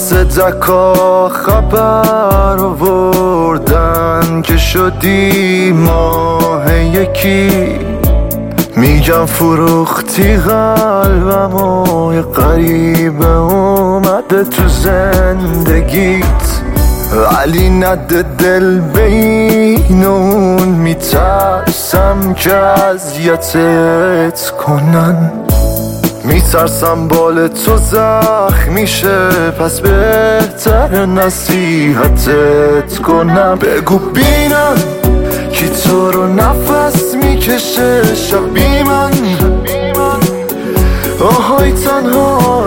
از دکا خبر آوردن که شدی ماه یکی. میگم فروختی قلبمو، یه غریبه اومده تو زندگیت، ولی نده دل بین اون. میترسم که اذیتت کنن، میترسم بال تو زخم میشه، پس بهتر نصیحتت کنم. بگو بینم کی تو رو نفس میکشه شب بی من. آهای تنها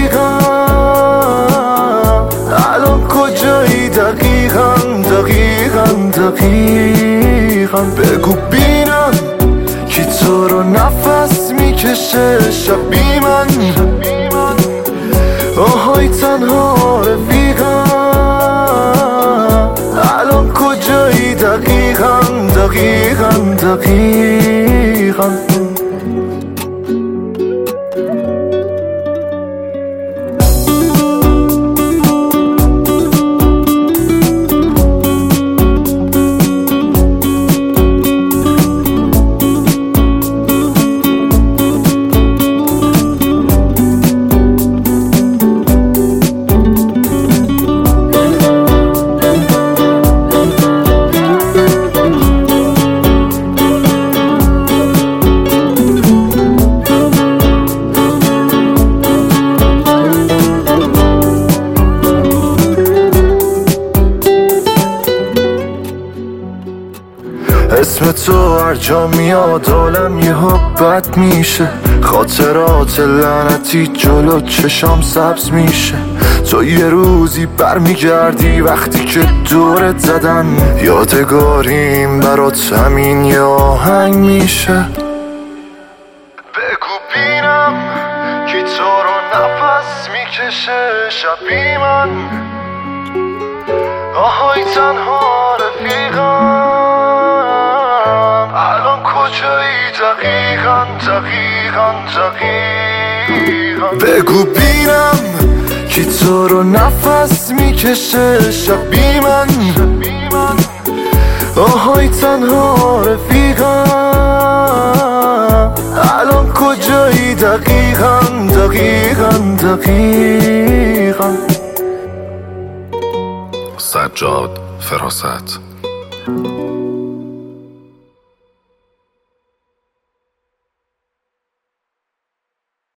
رفیقم، الان کجایی دقیقا دقیقا دقیقا. بگو بینم کی تو رو نفس میکشه شب بی من. آهای تنها رفیقم، الان کجایی دقیقا دقیقا دقیقا. اسم تو هر جا میاد عالم یه بد میشه، خاطرات لعنتی جلو چشام سبز میشه. تو یه روزی برمیگردی وقتی که دورت زدن، یادگاریم برات همین یه آهنگ میشه. بگو بینم کی تو رو نفس میکشه شب بی من. آهای تنها رفیقم، الان کجایی دقیقا دقیقا دقیقا. بگو بینم کی تو رو نفس میکشه شب بی من. آهای تنها رفیقم، الان کجایی دقیقا دقیقا دقیقا. سجاد فراست.